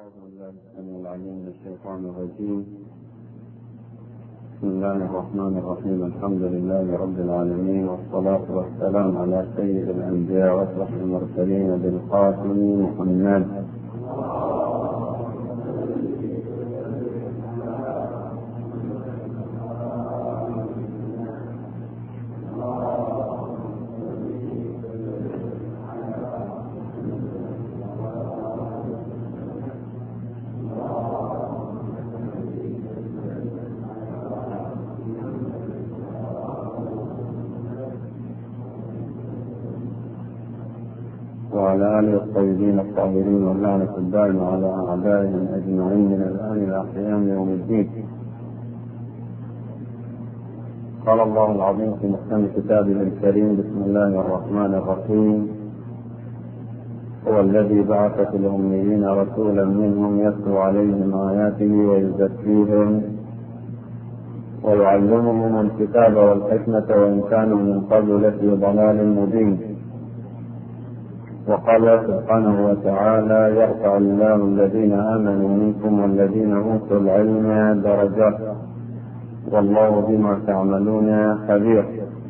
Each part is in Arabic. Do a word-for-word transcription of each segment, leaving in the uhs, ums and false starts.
أعوذ بالله السميع العليم من الشيطان الرجيم. بسم الله الرحمن الرحيم. الحمد لله رب العالمين، والصلاة والسلام على سيد الأنبياء وأشرف المرسلين بالقاسم محمد. وعلى آله الطيبين الطاهرين واللعنة الدائمة على أعدائهم أجمعين من الآن إلى قيام يوم الدين. قال الله العظيم في محكم كتابه الكريم: بسم الله الرحمن الرحيم. هو الذي بعث في الأميين رسولا منهم يتلو عليهم آياته ويزكيهم ويعلمهم الكتاب والحكمة وإن كانوا من قبل لفي ضلال مبين. وقال سبحانه وتعالى: يرفع الله الذين آمنوا منكم والذين أوتوا العلم درجات والله بما تعملون خبير.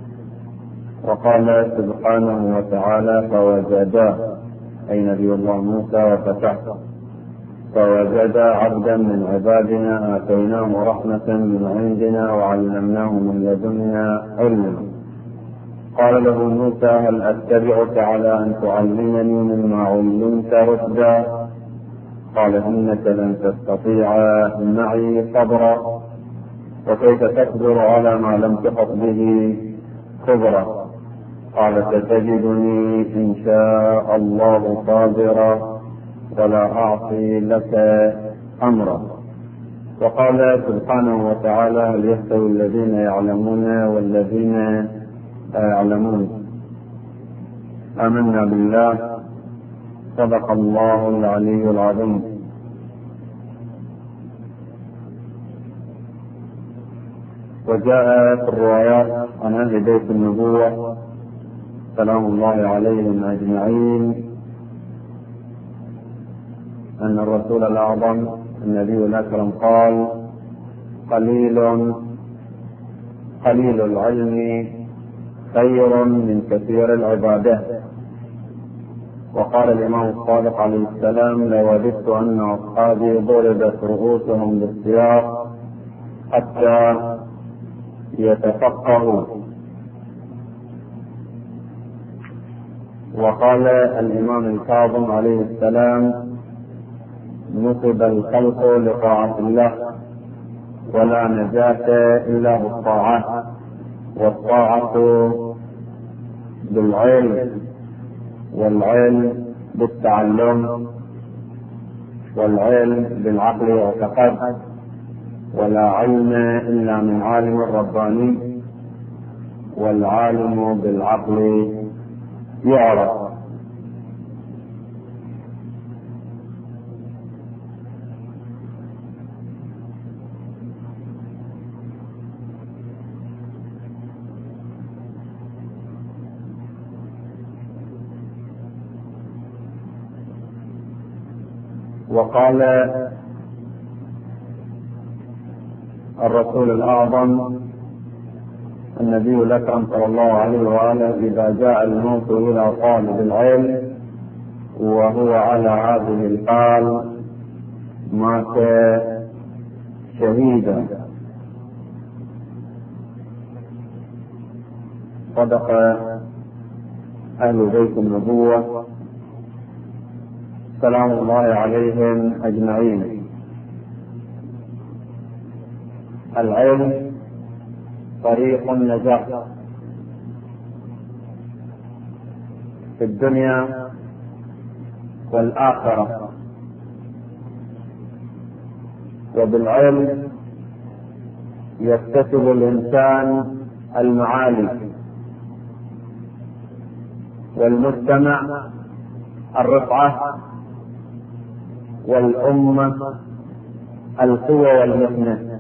وقال سبحانه وتعالى: فوجدا أي نبي الله موسى وفتح فوجدا عبدا من عبادنا آتيناه رحمة من عندنا وعلمناه من لدنا علما. قال له موسى: هل أتبعك على أن تعلمني مما علمت رشدا؟ قال: إنك لن تستطيع معي صبرا، وكيف تصبر على ما لم تحط به خبرا؟ قال: ستجدني إن شاء الله صابرا ولا أعصي لك أمرا. وقال سبحانه وتعالى: هل يستوي الذين يعلمون والذين لا يعلمون؟ آمنا بالله. صدق الله العلي العظيم. وجاء في الروايات عن أهل بيت النبوة سلام الله عليهم أجمعين أن الرسول الأعظم النبي الأكرم قال: قليل قليل العلم خير من كثير العبادة. وقال الإمام الصادق عليه السلام: لوددت أن أصحابي ضربت رؤوسهم بالسياط حتى يتفقهوا. وقال الإمام الكاظم عليه السلام: نصب الخلق لطاعة الله ولا نجاة إلا بالطاعة، والطاعة بالعلم، والعلم بالتعلم، والعلم بالعقل يعتقد، ولا علم إلا من عالم رباني، والعالم بالعقل يعرف. وقال الرسول الأعظم النبي الأكرم صلى الله عليه وآله: إذا جاء الموت إلى طالب العلم وهو على هذه الحال مات شهيدا. صدق أهل بيت النبوة سلام الله عليهم أجمعين. العلم طريق النجاة في الدنيا والآخرة، وبالعلم يكتسب الإنسان المعالي، والمجتمع الرفعة، والأمة القوة والمحنة.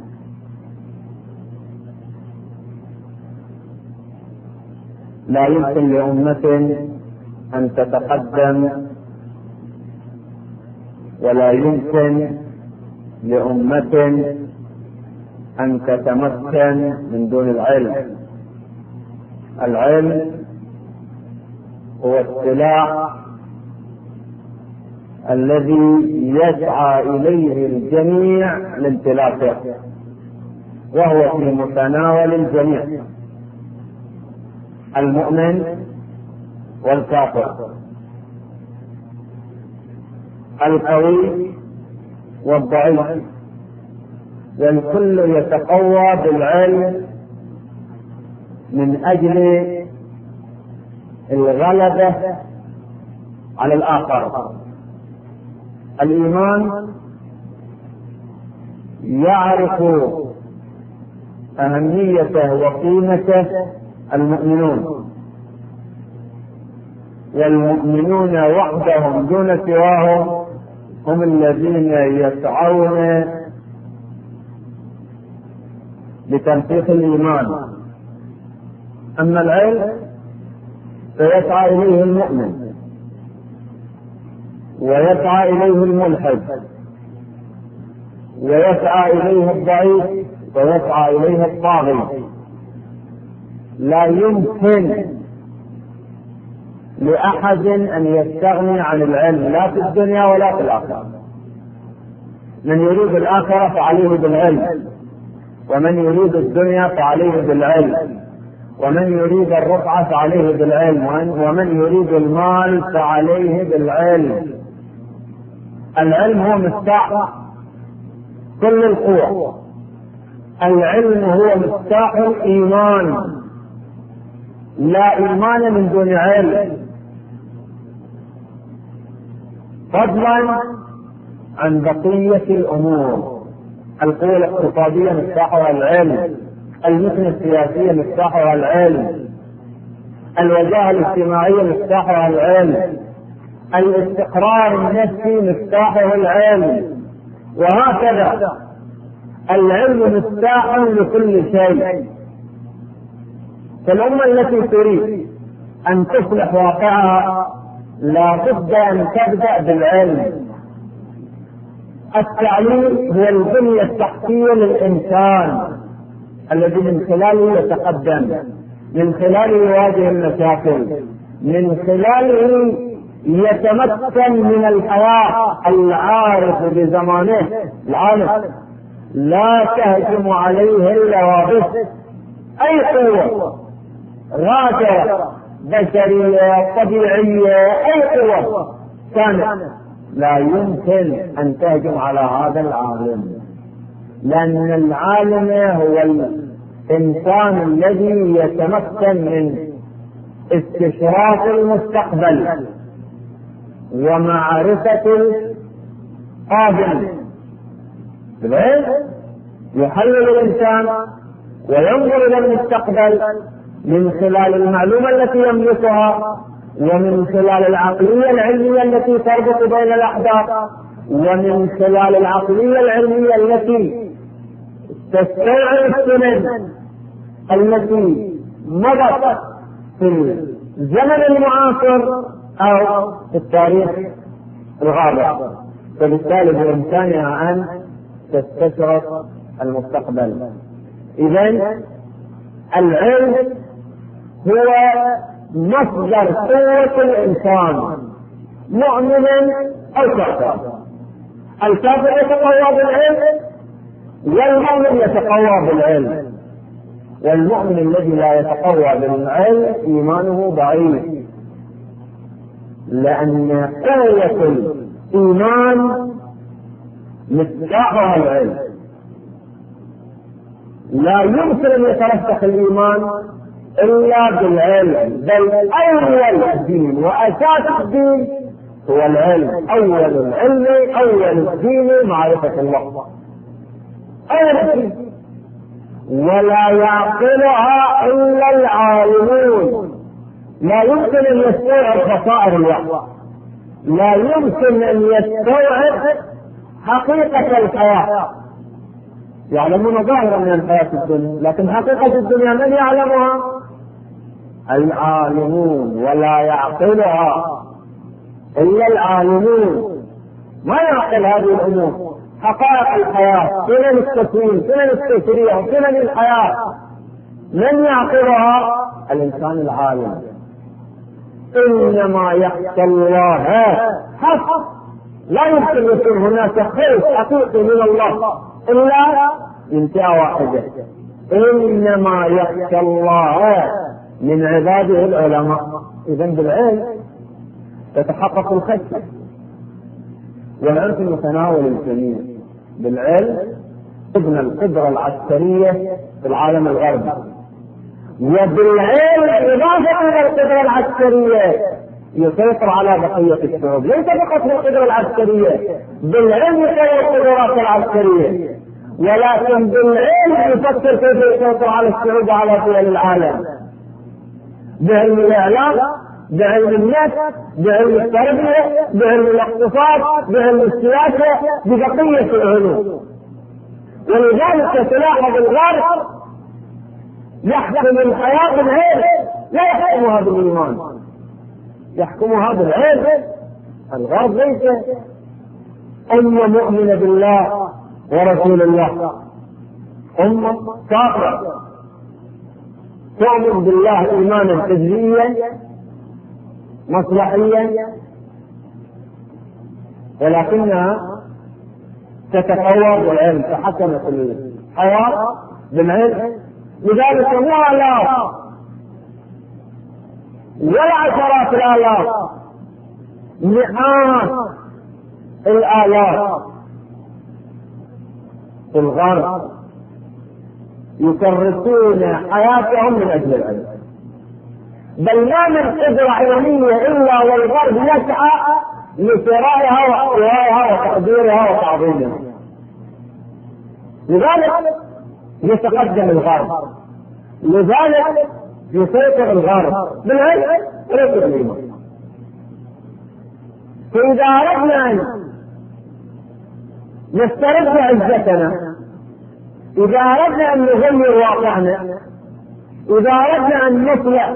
لا يمكن لأمة أن تتقدم ولا يمكن لأمة أن تتمكن من دون العلم. العلم هو السلاح الذي يسعى إليه الجميع لامتلاكه، وهو في متناول الجميع، المؤمن والكافر، القوي والضعيف، والكل يتقوى بالعلم من أجل الغلبة على الآخر. الإيمان يعرف أهميته وقيمته المؤمنون، والمؤمنون وحدهم دون سواهم هم الذين يسعون لتنفيذ الإيمان. أما العلم فيسعى إليه المؤمن، ويسعى إليه الملحد، ويسعى إليه الضعيف، ويسعى إليه الطاغي. لا يمكن لأحد أن يستغني عن العلم، لا في الدنيا ولا في الآخرة. من يريد الآخرة فعليه بالعلم، ومن يريد الدنيا فعليه بالعلم، ومن يريد الرفعة فعليه بالعلم، ومن يريد المال فعليه بالعلم. العلم هو مفتاح كل القوة. العلم هو مفتاح الإيمان، لا إيمان من دون علم، فضلا عن بقية الأمور. القوة الاقتصادية مفتاحها العلم، المكنة السياسية مفتاحها العلم، الوجاهة الاجتماعية مفتاحها العلم، الاستقرار النفسي مفتاحه العلم، وهكذا. العلم مفتاح لكل شيء. فالأمة التي تريد أن تصلح واقعها لا بد أن تبدأ بالعلم. التعليم هو البنية التحتية للإنسان الذي من خلاله يتقدم، من خلاله يواجه المشاكل، من خلاله يتمكن من الحياة. العارف بزمانه، العالم لا تهجم عليه اللوابس، أي قوة غادرة بشرية طبيعية، أي قوة كانت، لا يمكن أن تهجم على هذا العالم، لأن العالم هو الإنسان الذي يتمكن من استشراف المستقبل ومعرفة القادم. يحلل الإنسان وينظر إلى المستقبل من خلال المعلومة التي يملكها، ومن خلال العقلية العلمية التي تربط بين الأحداث، ومن خلال العقلية العلمية التي تستوعب السنن التي مضت في الزمن المعاصر أو في التاريخ الغابر. فبالتالي بإمكانها أن تستشرف المستقبل. إذن العلم هو مصدر قوة الإنسان، مؤمنا أو كافرا. الكافر يتقوى بالعلم، والمؤمن يتقوى بالعلم. والمؤمن الذي لا يتقوى بالعلم إيمانه ضعيف، لأن قوة الإيمان مفتاحها العلم. لا يمكن أن يترسخ الإيمان إلا بالعلم، بل أول الدين وأساس الدين هو العلم. أول العلم أول الدين معرفة الله، أول الدين، ولا يعقلها إلا العالمون. لا يمكن أن يستوعب بصائر الوحي، لا يمكن أن يستوعب حقيقة الحياة. يعلمون ظاهرا من الحياة الدنيا، لكن حقيقة الدنيا من يعلمها؟ العالمون، ولا يعقلها إلا العالمون. ما يعقل هذه الأمور، حقائق الحياة، سنن التكوين، سنن التشريع، سنن الحياة، من يعقلها؟ الإنسان العالم. إنما يخشى الله حق، لا يمكن يكون هناك خوف حقيقي من الله إلا من جهة واحدة، إنما يخشى الله من عباده العلماء. إذن بالعلم تتحقق الخشية، والعلم في متناول الجميع. بالعلم تبنى القدرة العسكرية في العالم الغربي، وبالعلم إضافة إلى القدرة العسكرية يسيطر على بقية الشعوب. ليس فقط بالقدرة العسكرية، بالعلم يسيطر القدرات العسكرية، ولكن بالعلم يفكر كيف يسيطر على الشعوب وعلى دول العالم، بعلم الإعلام، بعلم النفس، بعلم التربية، بعلم الاقتصاد، بعلم السياسة، ببقية العلوم. ولذلك تلاحظ الغرب يحكم الحياة بالعلم، لا يحكمها بالإيمان، يحكمها بالعلم. الغرب ليس أمة مؤمنة بالله ورسول الله، أمة كافرة تؤمن بالله إيمانا حزبيا مصلحيا، ولكنها تتفوق بالعلم، تحكمت الحياة بالعلم. لذلك لا آلاف ولا عشرات الآلاف، مئات الآلاف في الغرب يكرسون حياتهم من أجل العلم، بل ما من قدرة علمية إلا والغرب يسعى لشرائها واحتوائها وتقديرها وتعظيمها. لذلك يتقدم الغرب، لذلك يسيطر الغرب بالعلم وليس بالإيمان. فإذا أردنا أن نسترد عزتنا، إذا أردنا أن نغير واقعنا، إذا أردنا أن نصلح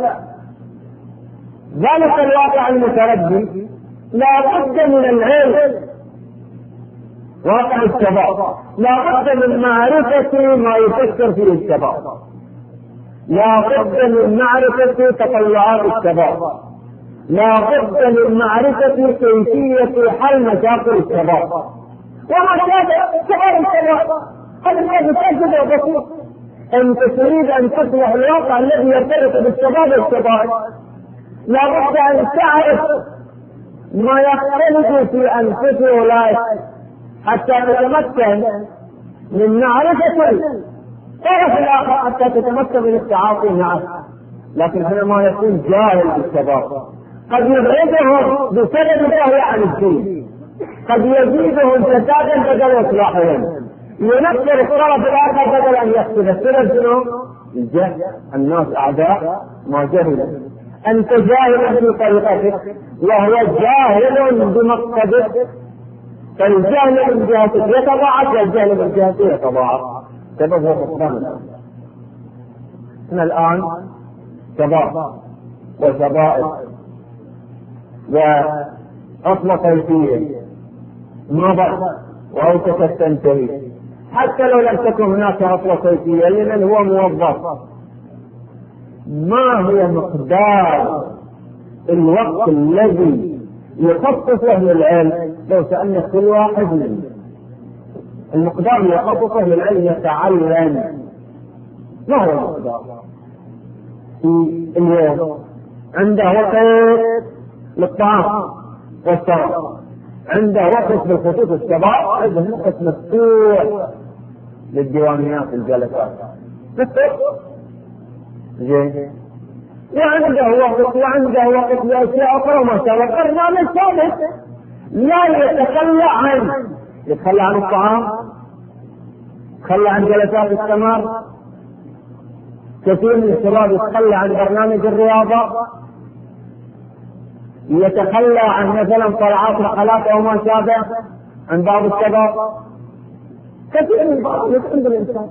ذلك الواقع المتردي، لا بد من العلم. واقع الشباب لا بد من معرفة ما يفكر فيه الشباب، لا بد من معرفة تطلعات الشباب، لا بد من معرفة كيفية حل مشاكل الشباب ومشاكل شباب الشباب. هذا الشيء متأكد وبسيط. أنت تريد أن تصلح الواقع الذي يرتبط بالشباب والشباب، لا بد أن تعرف ما يختلف في أنفسه أولئك حتى تتمكن من معرفة الطرف الآخر، حتى تتمكن من التعاطي معه. لكن حينما يكون جاهل بالشباب قد يبعدهم بسبب جهله عن الدين، قد يزيدهم فسادا بدل إصلاحهم، ينكر الطرف الآخر بدل أن يقتل. السبب شنو؟ الجهل. الناس أعداء ما جهلوا. أنت جاهل في طريقتك وهو جاهل بمقصدك، فالجهل من جهتك يتضاعف والجهل من جهتك يتضاعف. سبب هو مقدم. احنا الآن شباب وشبائب وعطلة صيفية مضت وأوشكت تنتهي. حتى لو لم تكن هناك عطلة صيفية لمن هو موظف، ما هو مقدار الوقت الذي يخصصه للعلم؟ لو سألنا كل واحد منه المقدار اللي يخصصه للعلم يتعلم، ما هو المقدار في اليوم؟ عنده وقت للطعام والشراب، عنده وقت بالخصوص الشباب عنده وقت مفتوح للديوانيات الجلسات زين، وعنده وقت وعنده وقت لأشياء أخرى ما شاء الله. برنامج ثابت لا يتخلى عنه، يتخلى عن الطعام، يتخلى عن جلسات الثمار. كثير من الشباب يتخلى عن برنامج الرياضة، يتخلى عن مثلا طلعات رحلات أو ما شابه عن بعض الشباب. كثير من بعض عند الإنسان.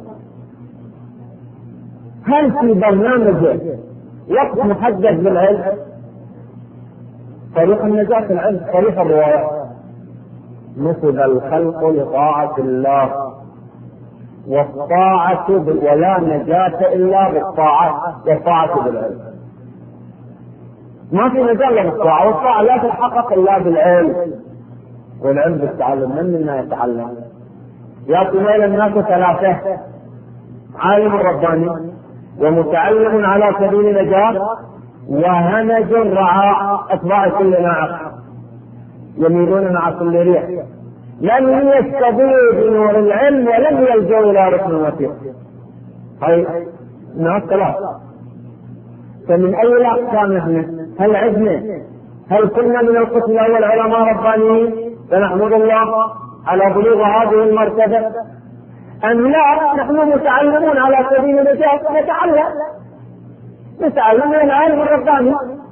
هل في برنامج وقت محدد بالعلم؟ طريق النجاة في العلم طريق الرواية، نسب الخلق لطاعة الله، والطاعة ولا نجاة إلا بالطاعة، والطاعة بالعلم. ما في نجاة إلا بالطاعة، والطاعة لا تتحقق إلا بالعلم، والعلم بالتعلم. من منا يتعلم؟ يأتي إلى الناس ثلاثة: عالم رباني، ومتعلم على سبيل نجاة، وهمج رعاء أتباع كل ناعق يميلون مع كل ريح. لم يستضيء بنور العلم ولم يلجوا إلى ركن وثيق. هاي ناس ثلاثة. فمن أي الأقسام نحن؟ هل عدنا؟ هل كنا من القسم الأول علماء ربانيين فنحمد الله على بلوغ هذه المرتبة، أم لا نحن متعلمون على سبيل النجاة نتعلم نتعلم من العالم الرباني؟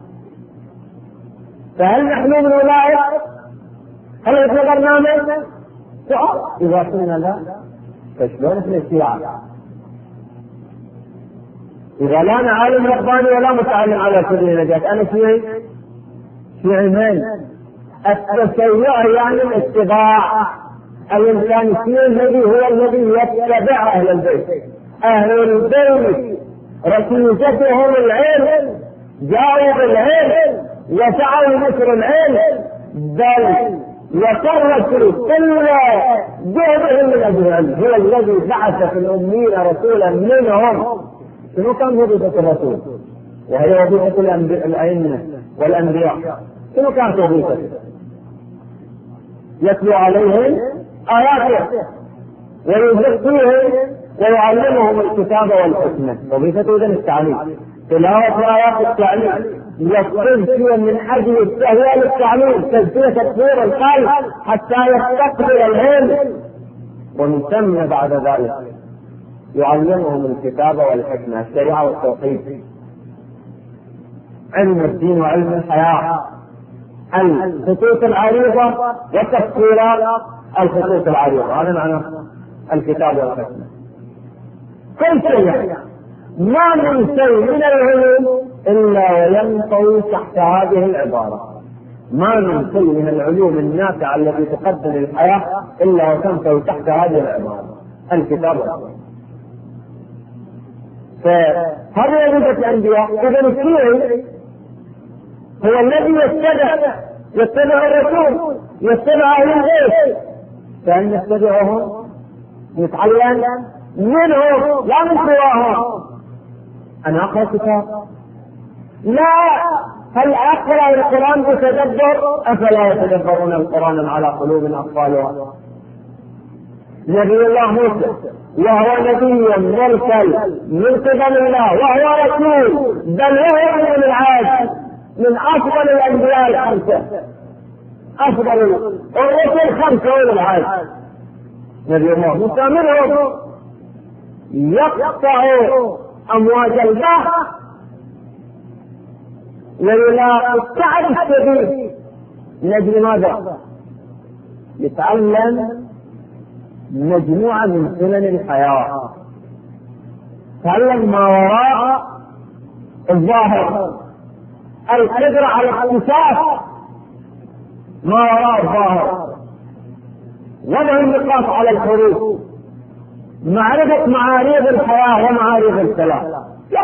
فهل نحن من أولئك؟ هل نحن برنامج؟ سؤال. إذا كنا لا فشلون نحن الشيعة؟ إذا لا أنا عالم رباني ولا متعلم على سبيل النجاة، أنا شيعي؟ شيعي من؟ التشيع يعني الاتباع. الإنسان الشيعي الذي هو الذي يتبع أهل البيت. أهل البيت ركيزتهم العلم، جاءوا بالعلم وسعوا نشر العلم، بل وكرسوا كل جهدهم من أجل العلم. هو الذي بعث في الأمين رسولا منهم. شنو كان وظيفة الرسول؟ وهي وظيفة الأئمة والأنبياء. شنو كانت وظيفته؟ يتلو عليهم آياته ويزكيهم ويعلمهم الكتاب والحكمة. وظيفته إذن التعليم، تلاوة آيات التعليم، يقصد شيئا من أجل التهيئة للتعليم، تزكية تطوير القلب حتى يستقبل العلم، ومن ثم بعد ذلك يعلمهم الكتاب والحكمة، الشريعة والتوحيد، علم الدين وعلم الحياة، الخطوط العريضة وتفسيرات الخطوط العريضة. هذا معنى الكتاب والحكمة. كل شيء، ما من شيء من العلوم إلا وينطوي تحت هذه العبارة. ما من شيء من العلوم النافعة التي تقدم للحياة إلا وتنطوي تحت هذه العبارة، الكتاب والحكمة. فهذه وظيفة الأنبياء. إذا الشيعي هو الذي يتبع يتبع الرسول، يتبع أهل البيت، فإن نتبعهم نتعلم منهم لا من سواهم. أنا أقرأ كتاب؟ لا. هل أقرأ القرآن بتدبر؟ أفلا يتدبرون القرآن على قلوب أقفالها؟ نبي الله موسى وهو نبي مرسل من قبل الله وهو رسول، بل هو من العاد، من أفضل الأنبياء الخمسة، أفضل الرسل خمسة أولي العاد. نبي الله موسى منهم يقطع أمواج البحر ولا التعب الشديد نجل ماذا؟ يتعلم مجموعة من سنن الحياة، تعلم ما وراء الظاهر، القدرة على الاكتشاف ما وراء الظاهر، وضع النقاط على الحروف، معرفة معاريض الحياة ومعاريض الكلام.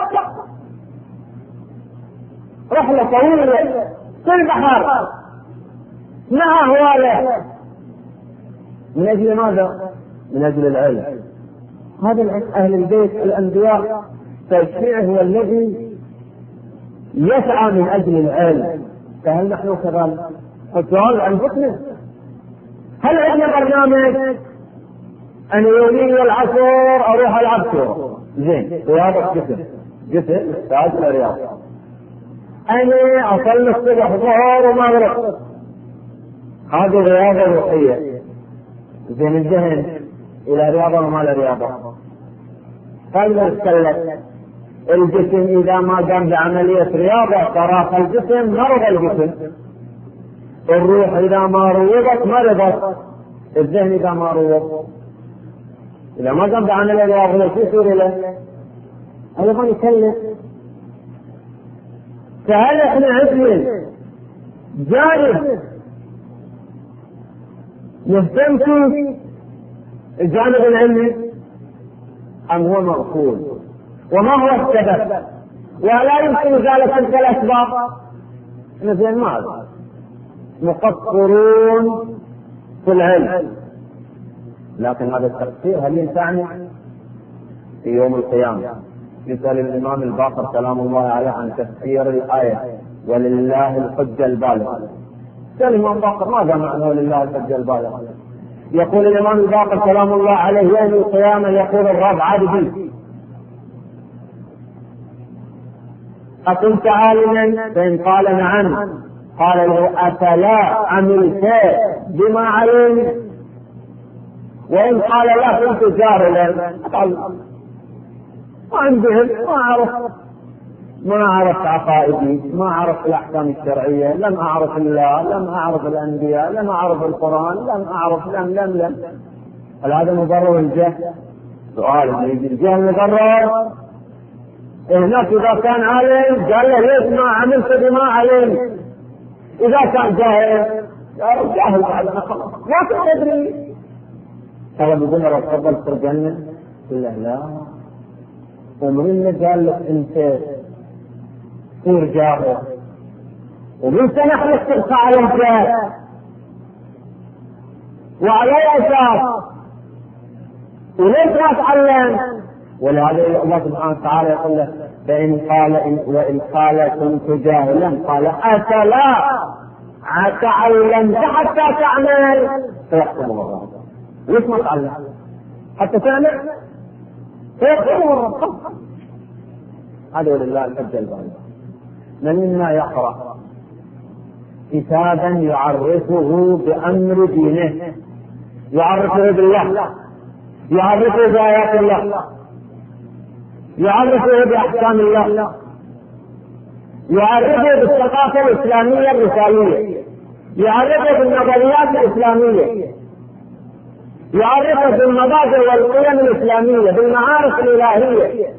رحلة طويلة في البحر مع هواله، من أجل ماذا؟ من أجل العلم. هذا أهل البيت الأنبياء. فالشيعي هو الذي يسعى من أجل العلم. فهل نحن كذلك؟ السؤال عن فتنة. هل عندنا برنامج أنا يومي العصر أروح ألعب كورة؟ زين، رياضة جسم جسم استاذ الرياضة. أنا أصلي الصبح ظهر ومغرب، هذه رياضة روحية. زين، الذهن إلى رياضة وما لا رياضة. خلنا نتكلم. الجسم إذا ما قام بعملية رياضة تراخى الجسم، مرض الجسم. الروح إذا ما روضت مرضت. الذهن إذا ما روض، إذا ما قام بعملية رياضة شو يصير له؟ أيضا يكلف. فهل احنا عندنا جانب مهتم في الجانب العلمي أم هو مغفول؟ وما هو السبب؟ ولا يمكن ذلك تلك الأسباب. مثل ماذا؟ مقصرون في العلم، لكن هذا التقصير هل ينفعني في يوم القيامة؟ يسأل الإمام الباقر سلام الله عليه عن تفسير الآية ولله الحجة البالغة. سأل الإمام الباقر ماذا معنى ولله الحجة البالغة؟ يقول الإمام الباقر سلام الله عليه يوم القيامة يقول الرب عبدي أكنت عالما؟ فإن قال نعم قال له أفلا عملت بما علمت؟ وإن قال لا كنت جاهلا ما عندي ما أعرف ما أعرف عقائدي، ما أعرف الأحكام الشرعية، لم أعرف الله، لم أعرف الأنبياء، لم أعرف القرآن، لم أعرف لم لم لم هل هذا مبرر الجهل؟ سؤال يجي الجهل مبرر؟ هناك إذا كان عالم قال له ليش ما عملت بما علمت؟ إذا كان جاهل جاهل بعدنا خلاص ما تدري. طلب يقول له تفضل في الجنة؟ قل له لا. ومن اللي قال لك أنت صير جاهل؟ ومن سنح لك تبقى على الجهل؟ وعلى أساس؟ وليش ما تعلم؟ ولهذا الله سبحانه وتعالى يقول له فإن قال إن وإن قال كنت جاهلا قال أفلا تعلمت حتى تعمل؟ فيحكم الله. ليش ما تعلم حتى تعمل؟ فيحكم الله. هذا ولله الحجة البالغة. من منا يقرأ كتابا يعرفه بأمر دينه، يعرفه بالله، يعرفه بآيات الله، يعرفه بأحكام الله، يعرفه بالثقافة الإسلامية الرسالية، يعرفه بالنظريات الإسلامية، يعرفه بالمبادئ والقيم الإسلامية، بالمعارف الإلهية.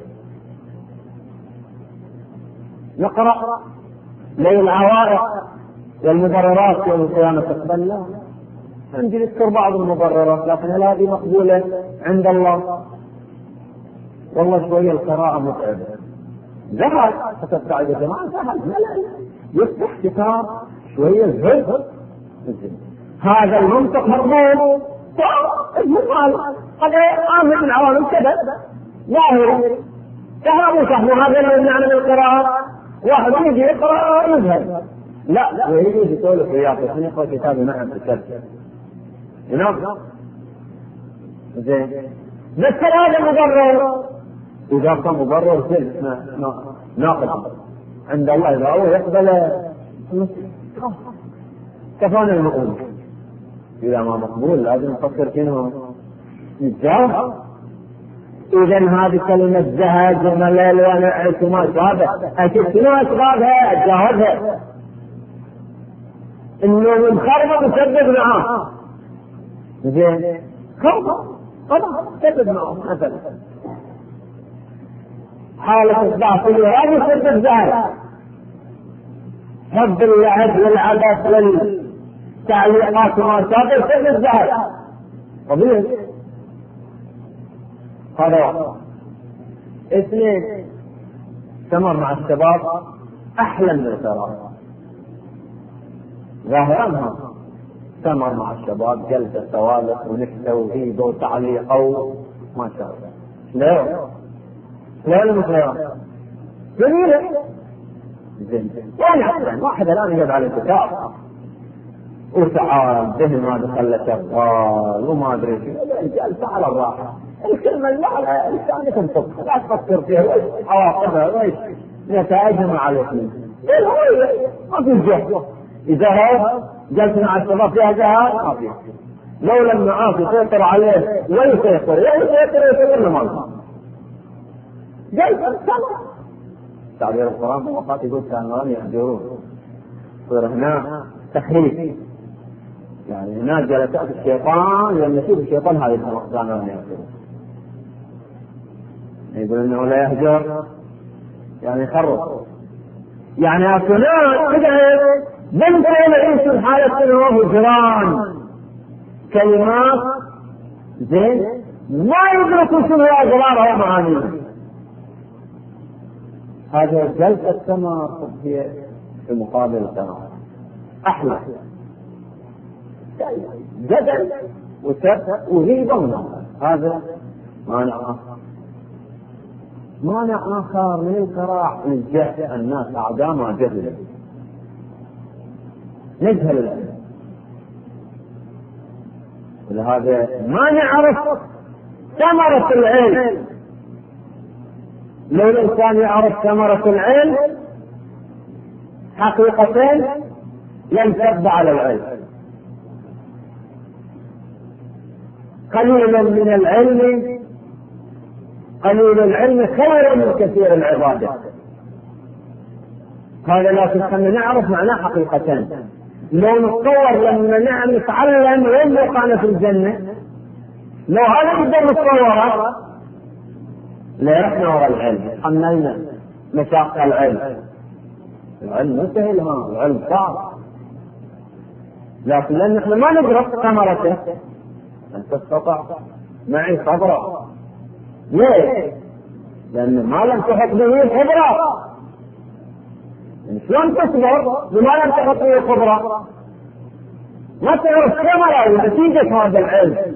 نقرأ لي العوائق والمبررات يوم القيامة تقبل؟ لا. عندي نذكر بعض المبررات لكن هل هذه مقبولة عند الله؟ والله شوية القراءة متعبة. ذهب فتبقى يا جماعة ذهب يفتح كتاب شوية الزهد. هذا المنطق مقبول؟ قال قد آمن من عوامل كذا ظاهري فهموا فهموا هذا اللي معنى القراءة. واحد يجي يقرأ يذهب لا ويجي يقول في ياقوت من يقرأ كتابي معه في الكتاب ينام زين. بس هذا مبرر. إذا كان مبرر كل ناقض عند الله إذا هو يقبل كفانا المقبول. إذا ما مقبول لازم نفكر فيه نتجاوب. إذن هذه كلمة زهد وملل ونعس وما أسبابه أكيد شنو أسبابها؟ أتجاوبها. إنه من خربة مسبب معاه زين خربة خلاص مسبب معه مثلا حالة الضعفية هذه مسبب زهد. حب اللعب والعبث والتعليقات وما أسبابه مسبب زهد طبيعي. هذا واحد. اثنين استمر مع الشباب أحلى من الفراغ ظاهرا. استمر مع الشباب جلسة سوالف ونكتة وغيبة وتعليق ما شاء الله. لا لا المثلث جميلة زين. يعني أحسن واحد الآن يجب على الكتاب وتعال به ما دخل شغال وما أدري شيء جلسة على الراحة. الكلمة اللي على لسانك تنطق لا تفكر فيها عواقبها وإيش نتائجها مع الاثنين. ما في جهد. إذا هو جلس مع الشباب فيها جهاد ما فيها. لو لم معاه يسيطر عليه ويسيطر يسيطر يسيطر لماذا؟ جلس تعبير القرآن وقات يقول كانوا يحجرون صار هنا تحريف. يعني هنا جلسات الشيطان لما يشوف الشيطان هذه كانوا يحجرون. يقول انه لا يهجر يعني يخرب. يعني اكلان كده بنتين يعيشوا حالة انه هجران كلمات زين ما يدركوا شنو أضرارها ومعانيها. هذا جلسة الثمر هي في مقابل الثمر أحلى جدل وسب وغيبة. هذا مانع آخر، مانع آخر من الكراع الجهل. الناس أعداء ما جهل نجهل العلم، ولهذا ما نعرف ثمرة العلم. لو الإنسان يعرف ثمرة العلم حقيقتين ينسب على العلم. قليل من العلم قليل العلم خير من كثير العبادة. هذا لكن خلينا نعرف معناه حقيقتين. لو نتصور لما نعم نتعلم وين وقعنا في الجنة، لو هذا نقدر نتصوره لا رحنا وراء العلم، حملنا مشاق العلم. العلم مو سهل، ها العلم صعب، لكن لأن احنا ما ندرك ثمرته أن تستطع معي صبرا. ليه؟ لأن ما لم تحط به الخبرة. يعني شلون تصبر بما لم تحط به الخبرة؟ ما تعرف ثمرة ونتيجة هذا العلم.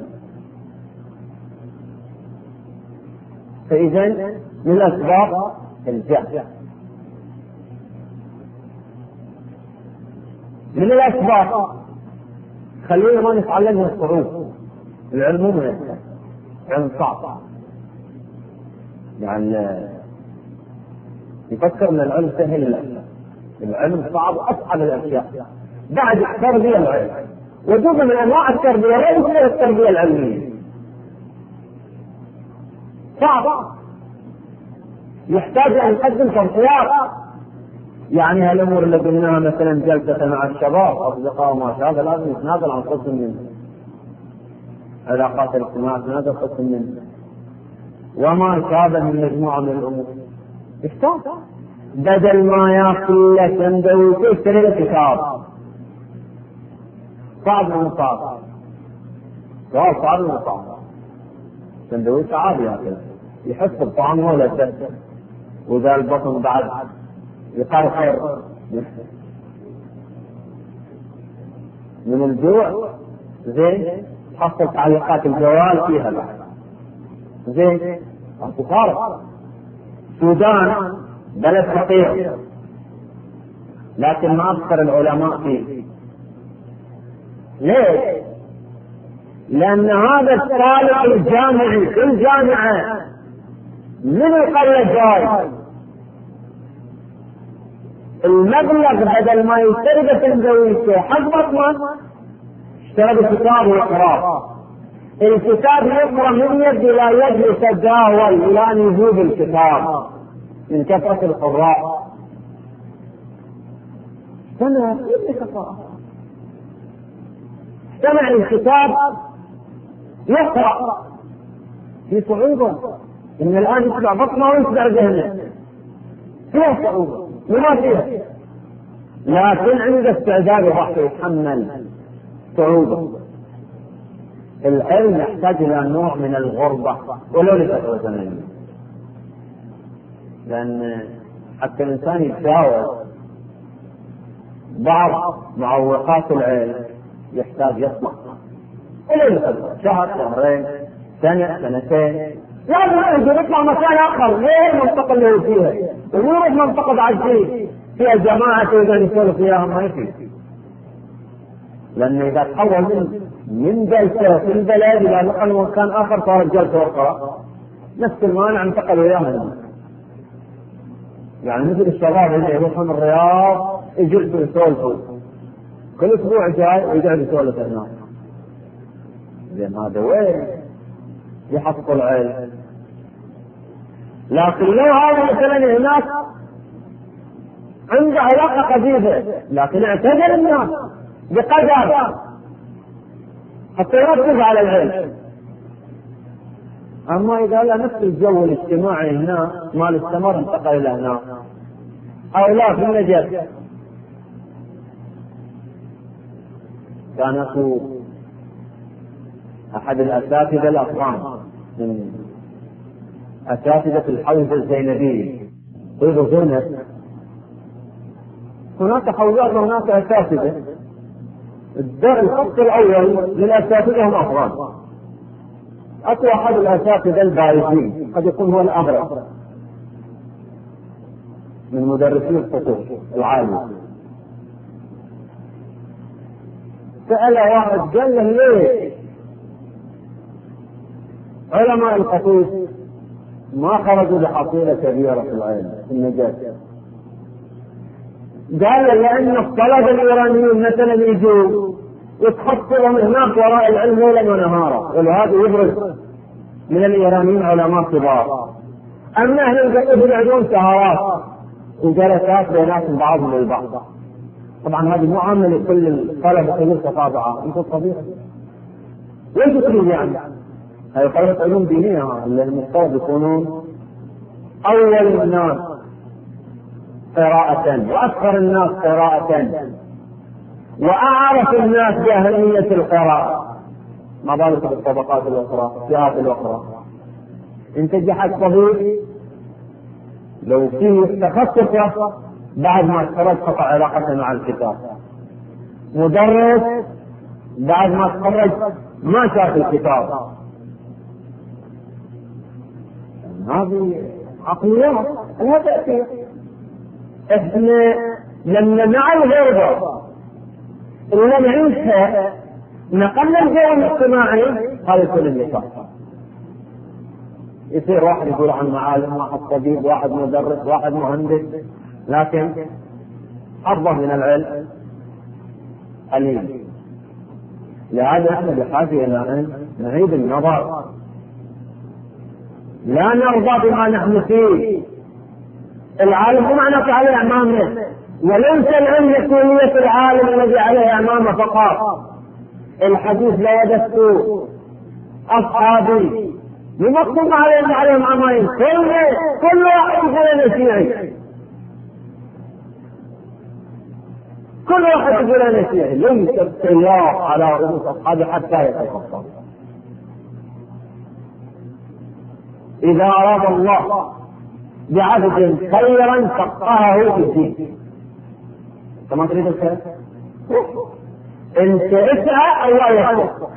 فإذا من الأسباب الجهل. من الأسباب خلينا ما نتعلم الصعوبة. العلم مو ميسر، العلم صعب. يعني يفكر ان العلم سهل، العلم العلم صعب واصعب الاشياء. بعد التربيه العلم وجزء من انواع التربيه ليس التربيه العلميه صعب، يحتاج ان يقدم تضحيات. يعني هالامور اللي قلناها مثلا جلسه مع الشباب اصدقاء وما شابه لازم يتنازل عن قسم من علاقات الاجتماع، يتنازل قسم من وما شابه من مجموعه من الامور. يحتاج بدل ما ياكل له سندويش يشتري له كتاب. صعب من صعب، سؤال صعب من صعب. سندويش عادي ياكل يحس بطعم ولذة، وذا البطن بعد يقرقر من الجوع. زين تحصل تعليقات الجوال فيها بعد. زين اكو فارق. السودان بلد فقير لكن ما اكثر العلماء فيه. ليش؟ لان هذا الطالب الجامعي في الجامعه من القريه جاي المبلغ بدل ما يشتري سندويشه حق بطنه اشترى كتاب ويقراه. الكتاب يقرا من يد الى يد يتداول الى ان يجيب الكتاب من كثره القراء. سمع سمع الكتاب يقرا في صعوبه، ان الان يتبع بطنه ويتبع ذهنه فيها صعوبه وما فيها، لكن عنده استعداد وراح يتحمل صعوبه. العلم يحتاج الى نوع من الغربه ولو لفتره زمنيه، لان حتى الانسان يتجاوز بعض معوقات العلم يحتاج يطلع ولو لفتره شهر شهرين سنه سنتين. لازم يقدر يطلع مكان اخر غير المنطقه اللي هو فيها، ويروح منطقه بعد فيه فيها جماعه يقدر يسولف فيها ما يفيد. لأن إذا تحول من من جلسة في البلد إلى نقل مكان آخر صارت جلسة أخرى نفس المانع انتقل إياها. يعني مثل الشباب اللي يروحون الرياض يجلسوا يسولفوا كل أسبوع جاي ويقعد يسولف هناك. زين هذا وين يحصل العلم؟ لكن لو هذا مثلا هناك عنده علاقة قديمة لكن اعتذر الناس بقدر حتى يركز على العلم. اما اذا لا نفس الجو الاجتماعي هنا مال استمر انتقل الى هناك او لا في النجف. كان اكو أحد الأساتذة الأفغان من أساتذة الحوزة الزينبية طيب زينب. هناك حوزات وهناك أساتذة. الخط الأول للأساتذة هم أفغان. أقوى أحد الأساتذة البارزين قد يكون هو الأبرز من مدرسين الخطوط العالية. سأل واحد قال له ليه علماء الخطوط ما خرجوا بحصيلة كبيرة في العلم في النجاة؟ قال لأن الطلبة الإيرانيين مثلا يجوا يتحصلوا هناك وراء العلم ليلا ونهارا، ولهذا يبرز من الإيرانيين علماء كبار. أما أهل القطب عندهم سهرات وجلسات بيناتهم بعضهم البعض. طبعا هذه مو عامة لكل الطلبة علوم تطابعة. انتم طبيعي وين تريد يعني؟ هذه طلبة علوم دينية اللي المفترض يكونون أول الناس قراءة وأكثر الناس قراءة وأعرف الناس بأهمية القراءة، ما بالك بالطبقات الأخرى الفئات الأخرى. إن تجحت طبيب لو فيه تخصص بعد ما تخرج قطع علاقته مع الكتاب، مدرس بعد ما تخرج ما شاف الكتاب. هذه عقليات لها تأثير. احنا لما مع الغربة اللي نعيشها نقلنا الجو الاجتماعي هذا يكون النفاق. يصير واحد يقول عن معالم، واحد طبيب، واحد مدرس، واحد مهندس، لكن حظه من العلم قليل. لهذا احنا بحاجة الى ان نعيد النظر، لا نرضى بما نحن فيه. العالم هو معناته عليه امامه، وليس العلم يكونية العالم الذي عليه امامه فقط. الحديث لا يدس اصحابي يمكن عليهم عليهم امامين، كل كل واحد يقول شيعي، كل واحد يقول شيعي، ليس التيار على رؤوس اصحابي حتى يتخطى. اذا اراد الله بعبد خيرا فقهه في الدين. كما تريد الخير انت اسعى الله يوفقك،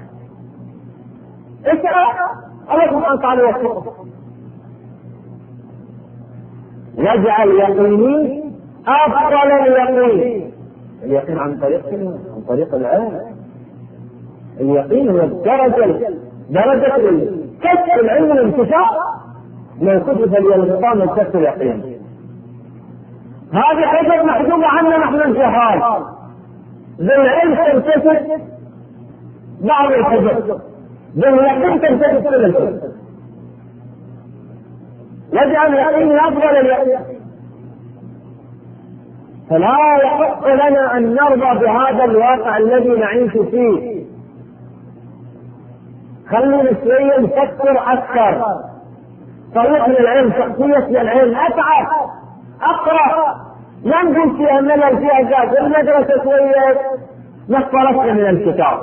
اسعى الله سبحانه وتعالى يوفقك. يجعل يقيني افضل اليقين. اليقين عن طريق عن طريق العلم. اليقين هو الدرجه درجه كسب العلم والانتشار من كتب اليقين من كسب اليقين. هذه حجج محجوبه عنا نحن الجهال. بالعلم تنتشر بعض الحجج، باليقين تنتشر كل الحجج. يجعل اليقين افضل اليقين. فلا يحق لنا ان نرضى بهذا الواقع الذي نعيش فيه. خلينا شويه نفكر اكثر. طريق للعلم، شخصيه للعلم، اتعب، اقرا، لا نقول فيها ملل، فيها زاد. المدرسه شويه نخرجنا من الكتاب.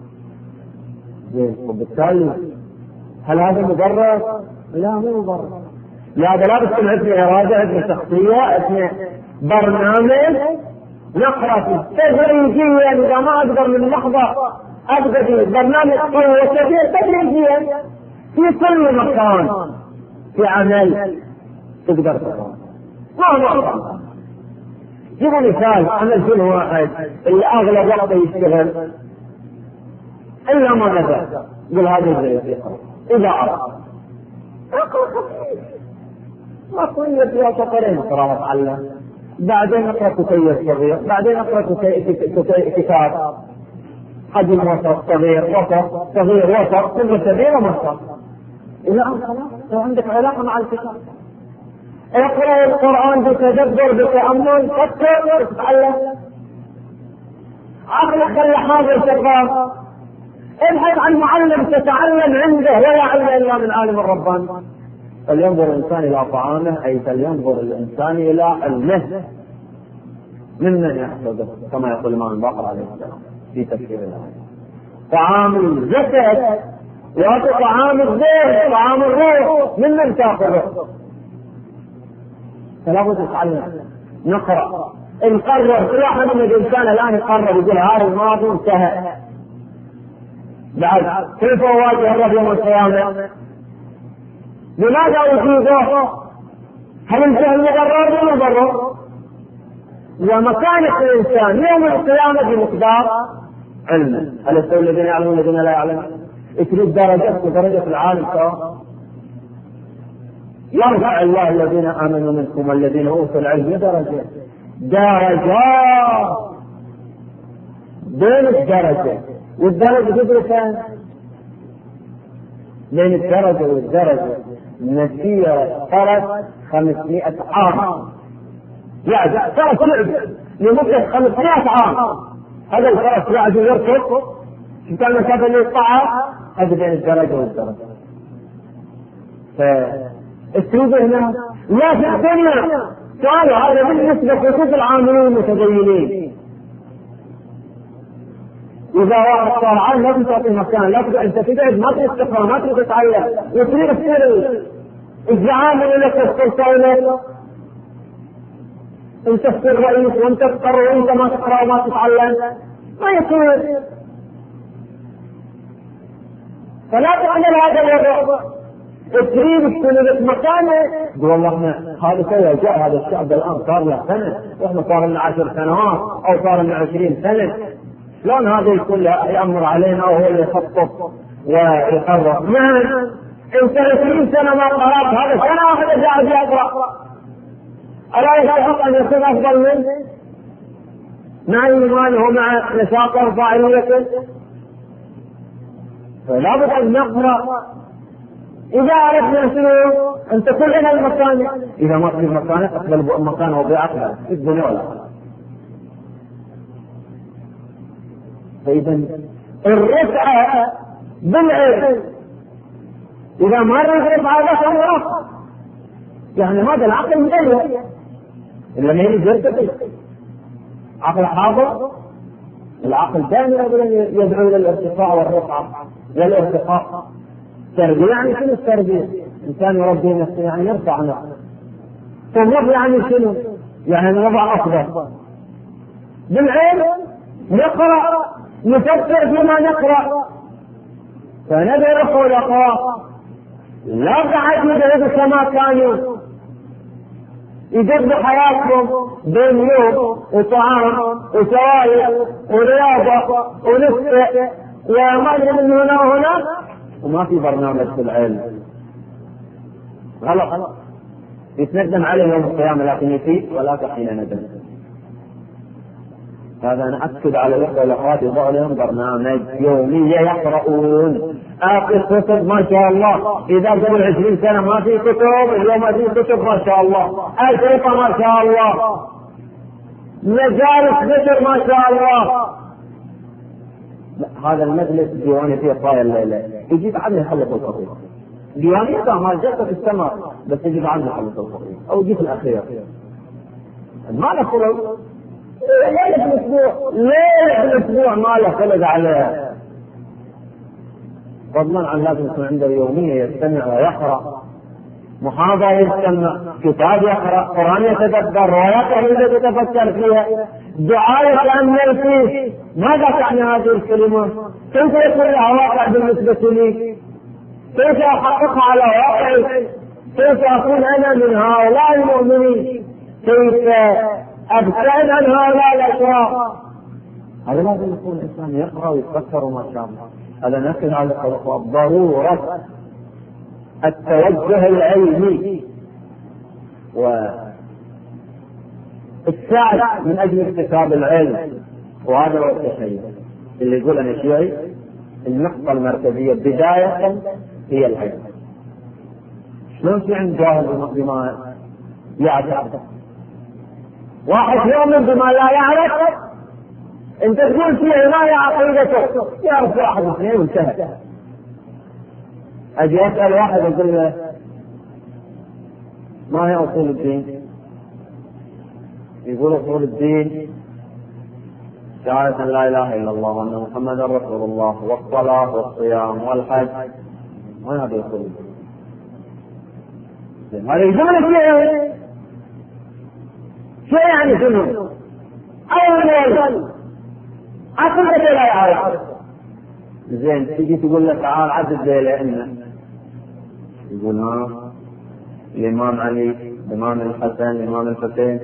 وبالتالي هل هذا مبرر؟ لا مو مبرر. لهذا لا بس عندنا اراده، عندنا شخصيه، عندنا برنامج نقرا فيه تدريجيا. اذا ما اقدر من لحظه ابدا فيه برنامج قوي تدريجيا في كل مكان في عمل تقدر تقرا. ما هو جيبوا مثال عمل فيلم واحد اللي اغلب وقته يشتغل الا ما نزل يقول هذا زي اذا عرف ما قوية فيها سطرين قراءة تعلم، بعدين اقرا كتيب صغير، بعدين اقرا كتاب حجم وسط صغير وسط صغير وسط ثم كبير وسط. إذا خلاص عندك علاقة مع الكتاب. اقرا القرآن بتدبر بتأمل، فكر تتعلم. عقلك خلي حاضر شغال. ابحث عن معلم تتعلم عنده، ولا علم الا من عالم الرباني. فلينظر الانسان الى طعامه، اي فلينظر الانسان الى علمه ممن يحفظه، كما يقول الامام الباقر عليه السلام في تفسير الايه. طعام الجسد وطعام الذهن طعام الروح، من من تاخذه؟ فلا بد نتعلم نقرا نقرر. كل واحد من الانسان الان يقرر يقول هذا الماضي انتهى، بعد كيف اواجه الرب يوم القيامه؟ لماذا اجيبه؟ هل الجهل مضرر ولا مضرر؟ اذا مكانه الانسان يوم القيامه بمقدار علمه. هل يستوي الذين يعلمون الذين لا يعلمون؟ تريد درجه ودرجه العالم سواء. يرفع الله الذين امنوا منكم والذين اوتوا العلم درجه درجات بين الدرجه والدرجه تدرسان بين الدرجه والدرجه مسيره فرس خمسمائة عام، يعني فرس لعب لمده خمسمائة عام. هذا الفرس يعد يركض شو كان المسافه اللي يقطعها؟ هذا بين الدرجه والدرجه. فالسلوك هنا لا في الدنيا سؤال هذا بالنسبه لخصوص العاملين المتدينين. إذا واحد صار عام لا تعطي مكان، لا تقعد أنت تقعد ما تستقر ما تقدر تتعلم وتصير تصير الزعامل اللي تستقر أنت تصير رئيس وأنت تقرر وأنت ما تقرأ وما تتعلم ما يصير. فلا تعمل هذا الوضع تريد تسلك مكانه. يقول والله احنا هذا كذا جاء هذا الشعب الآن صار له سنة واحنا صار لنا عشر سنوات أو صار لنا عشرين سنة، شلون هذا يكون يأمر علينا وهو اللي يخطط ويقرر؟ نعم انت عشرين سنة ما قرأت، هذا سنة واحدة قاعد يقرأ، ألا يستحق أن يكون أفضل منه مع إيمانه مع نشاطه وفاعليته؟ فلا بد أن نقرأ. إذا عرفنا شنو أن تكون لنا المكانة، إذا ما في مكانة أقبل مكانه بعقله في الدنيا والآخرة. فإذا الرفعة بالعلم، إذا ما الرفعة بس يعني هذا العقل مدلل إلا ما يجرد عقل حاضر. العقل دائما يدعو إلى الارتفاع والرفعة والارتقاء. تربية يعني شنو التربية؟ إنسان يربي نفسه يعني يرفع نفسه. تمر يعني شنو؟ يعني نضع أفضل. بالعلم نقرأ نفكر فيما نقرأ فندرس الأقوى. لا قاعد يدرس كما كانوا يقضوا حياتهم بين يوم وطعام وسوائل ورياضة ونسبة ومال من هنا وهنا وما في برنامج في العلم. غلط يتندم عليه يوم القيامة لكن يفيد ولا حين ندم. هذا نأكد على الأخوة والأخوات يضع لهم برنامج يومي يقرؤون. آخر كتب ما شاء الله، إذا قبل عشرين سنة ما في كتب اليوم ما في كتب ما شاء الله، الفرقة ما شاء الله، مجالس ذكر ما شاء الله. هذا المجلس ديواني فيه طاير الليلة يجيب عنه يحلق الفقير. ديواني إذا ما جلسة في السماء بس يجيب عنه يحلق الفقير أو يجيب الأخير ما له خلق. ليلة الأسبوع ليلة الأسبوع ما له خلق عليه، فضلا عن لازم يكون عنده يومية يستمع ويقرأ، محاضرة يستمع، كتاب يقرأ، قرآن يتدبر، روايات يتفكر فيها، دعاء يتأمل فيه. ماذا تعني هذه الكلمة؟ كيف يكون لها واقع بالنسبة لي؟ كيف أحققها على واقعي؟ كيف أكون أنا من هؤلاء المؤمنين؟ كيف أبتعد عن هؤلاء الأشرار؟ هذا لازم يكون الإنسان يقرأ ويتفكر وما شاء الله. هذا نأكد على ضرورة التوجه العلمي والسعي من أجل اكتساب العلم. وهذا هو التشيع اللي يقول أنا شيعي. النقطة المركزية بداية هي العلم. شلون في عند جاهل بما يعرف؟ واحد يؤمن بما لا يعرف انت تقول فيه ما عقيدته يعرف واحد اثنين وانتهى. اجي اسال واحد اقول له ما هي اصول الدين؟ يقول اصول الدين شهادة لا إله إلا الله وأن محمدا رسول الله والصلاة والصيام والحج، وين هذا يقول؟ هذا يجمل شيء شيء يعني شنو؟ أول عقيدة لا يعرف. زين تجي تقول له تعال عدد ليلة، يقول ها الإمام علي، الإمام الحسن، الإمام الحسين،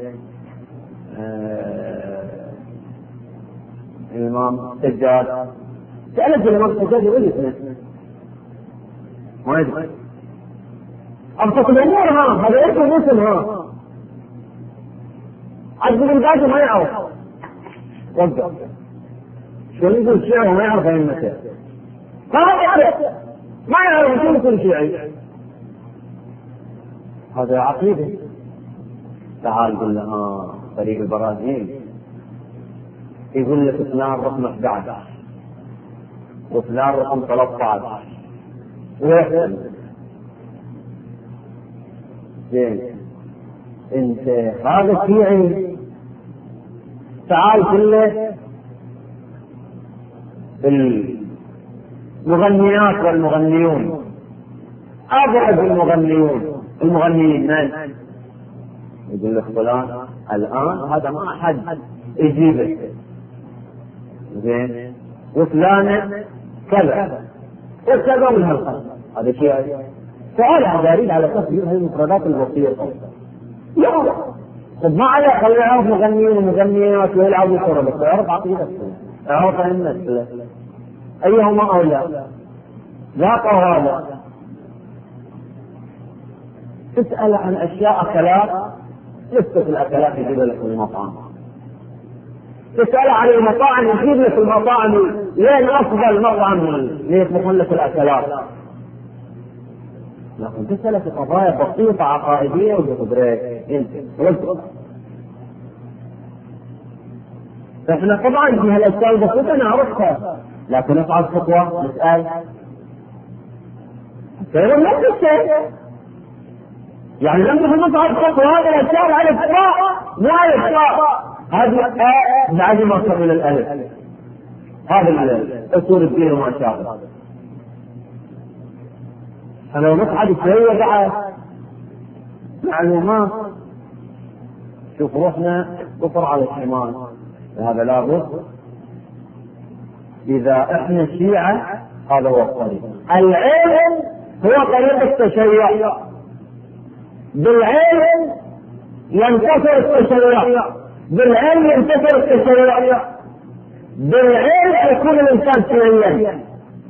آه الإمام السجاد. سألت الإمام السجاد يقول اسمه ما يدري. أبسط الأمور ها هذا اسمه اسم ها عبد الباقي ما يعرف. وقف شو يقول شيعي وما يعرف أئمته؟ ما يعرف ما يعرف شو يقول شيعي. هذا عقيدة. تعال قل له ها طريق البراهين، يقول لك فلان رقم أحد عشر وفلان رقم ثلاثة عشر ويحسن. زين انت هذا شيعي. تعال كله المغنيات والمغنيون، أبعد المغنيون المغنيين من؟ يقول لك فلان الآن هذا ما أحد يجيبه. زين وفلان كذا وكذا من هالقصة. هذا شيء سؤال عدارين على تفسير هذه المفردات البسيطة. لا طب ما عليه خليه يعرف مغنيين ومغنيات ويلعبوا كرة، بس يعرف عقيدة، يعرف أئمة أيهما أولى ذاك أو هذا. تسأل عن أشياء أكلات، لستة الأكلات يجيب لك المطعم. تسأل عن المطاعم يجيب لك المطاعم لين أفضل مطعم ليطبخون لك الأكلات. لكن تسأل في قضايا بسيطة عقائدية وبخبريك انت رد. فإحنا طبعا في هالأشياء البسيطة نعرفها، لكن نصعد خطوة نسأل فإذا نفس الشيء. يعني لما نصعد خطوة هذا الأشياء على الإطلاق ما يطلق هذه بعد ما صار من الألف. هذا أصول الدين وما شابه. فلو نصعد شوية بعد معلومات شوف روحنا كفر على الشمال، هذا لابد. إذا إحنا شيعة هذا هو الطريق. العلم هو طريق التشيع، بالعلم ينتصر التشيع، بالعلم ينتصر التشيع، بالعلم يكون الإنسان شيعيا.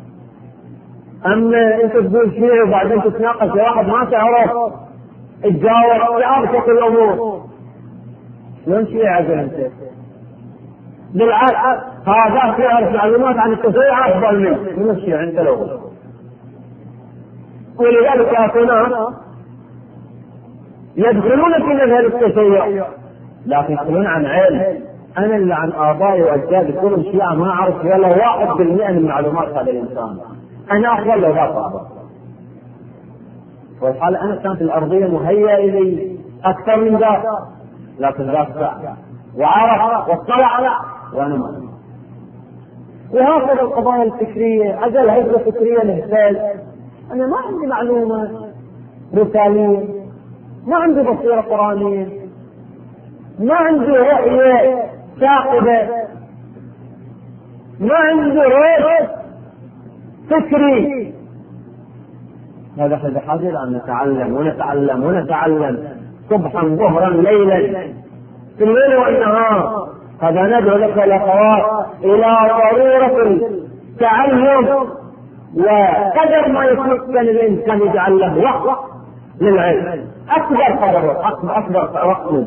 أما أنت تقول شيعي وبعدين تتناقش واحد ما تعرف تجاوب في أبسط الأمور، شلون شيعي أنت؟ بالعكس هذا يعرف معلومات عن التشيع أفضل منه من الشيعي أنت الأول. ولذلك أخونا يدخلون في مذهب التشيع لكن يدخلون عن علم. أنا اللي عن آبائي وأجدادي كلهم شيعة ما أعرف ولا واحد بالمئة من معلومات هذا الإنسان. أنا أفضل لو ذاك والحال أنا كانت الأرضية مهيئة إلي أكثر من ذاك، لكن ذاك ساعة وعرف واطلع وأنا ما. وهكذا القضايا الفكرية، أجل هجرة فكرية نهتاج. أنا ما عندي معلومة رسالية، ما عندي بصيرة قرآنية، ما عندي رؤية ثاقبة، ما عندي رؤية فكري. هذا هذا حاجة أن نتعلم ونتعلم ونتعلم صبحا ظهرا ليلا في الليل والنهار. هذا ندعو لك الأخوات إلى ضرورة التعلم، وقدر ما يمكن الإنسان يجعل له وقت للعلم أكبر قدر أكبر وقت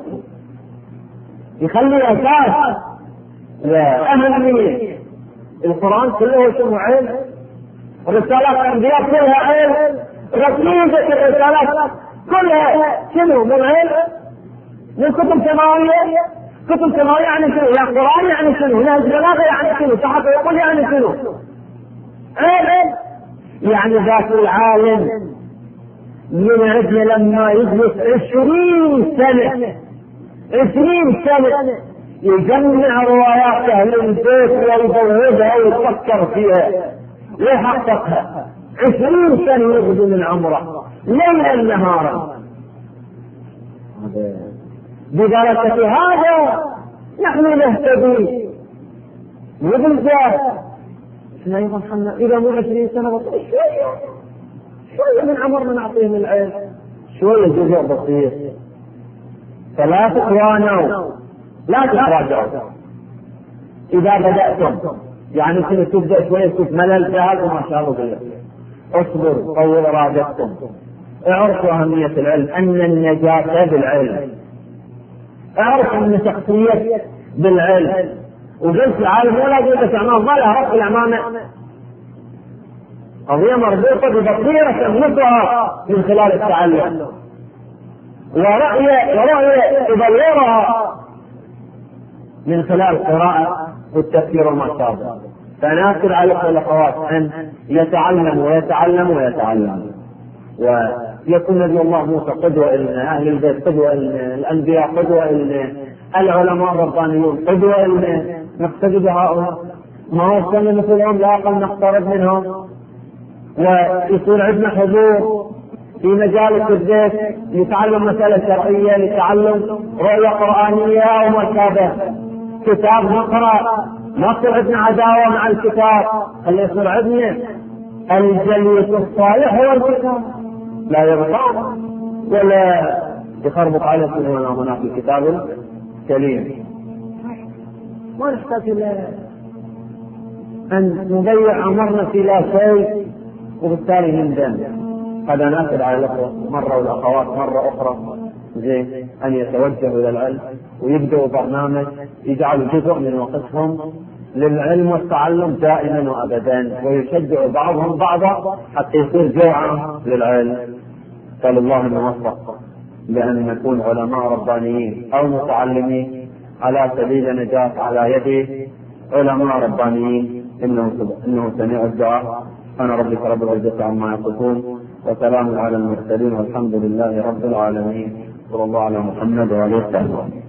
يخلي أساس لأهمية. القرآن كله اسمه علم، رسالات الأنبياء كلها علم، رسمية الرسالات كلها شنو؟ من علم، من كتب سماوية. كتب سماوية يعني شنو؟ يعني القرآن يعني شنو؟ نهج بلاغة يعني شنو؟ صحابة يقول يعني شنو؟ علم يعني ذات العالم من عندنا لما يجلس عشرين سنة عشرين سنة يجمع روايات أهل البيت ويزودها ويفكر فيها ويحققها. عشرين سنة يغدو من عمره ليلا نهارا. بدرجة هذا نحن نهتدي وبالذات احنا ايضا حنا اذا مو عشرين سنة شوية شوية من عمرنا نعطيهم العلم، شوية جزء بسيط. فلا تتوانوا لا تتراجعوا. اذا بدأتم يعني كنت تبدأ شوية كنت ملل جهل وما شاء الله بالله، اصبر طول ارادتكم. اعرفوا اهمية العلم، ان النجاة بالعلم. اعرف ان شخصية بالعلم. وقلت العالم ولا قلت اعمام ما لها رب الامانة، قضية مربوطة ببصيرة تملكها من خلال التعلم ورؤية ورؤية تبلورها من خلال القراءة والتفكير وما شابه. فناكر على الاخوات ان يتعلموا ويتعلموا ويتعلموا، ويكون نبي الله موسى قدوة لنا، اهل البيت قدوة لنا، الانبياء قدوة لنا، العلماء الربانيون قدوة لنا، نقتدي بهؤلاء. ما هو سنة مثلهم لا أقل نقترب منهم، ويكون عندنا حضور في مجالس البيت يتعلم مسألة شرعية، يتعلم رؤية قرآنية أو ما شابه، كتاب نقرأ، ما يصير عندنا عداوة مع الكتاب، اللي يصير عندنا الجليس الصالح هو الكتاب، لا يبقى ولا يخربط على سنة هناك الكتاب الكريم. ما نحتاج إلى أن نضيع عمرنا في لا شيء وبالتالي نندم. قد ناخذ على الأخوة مرة والأخوات مرة أخرى زين أن يتوجهوا إلى العلم ويبدأوا برنامج يجعلوا جزء من وقتهم للعلم والتعلم دائما وأبدا، ويشجع بعضهم بعضا حتى يصير جوعا للعلم. قال الله الموفق بأن نكون علماء ربانيين أو متعلمين على سبيل نجاة على يد علماء ربانيين، إنه إنه سميع الدعاء. أنا ربك رب العزة عما يصفون، وسلام على المرسلين، والحمد لله رب العالمين. صلى الله على محمد وعلى آله وسلم.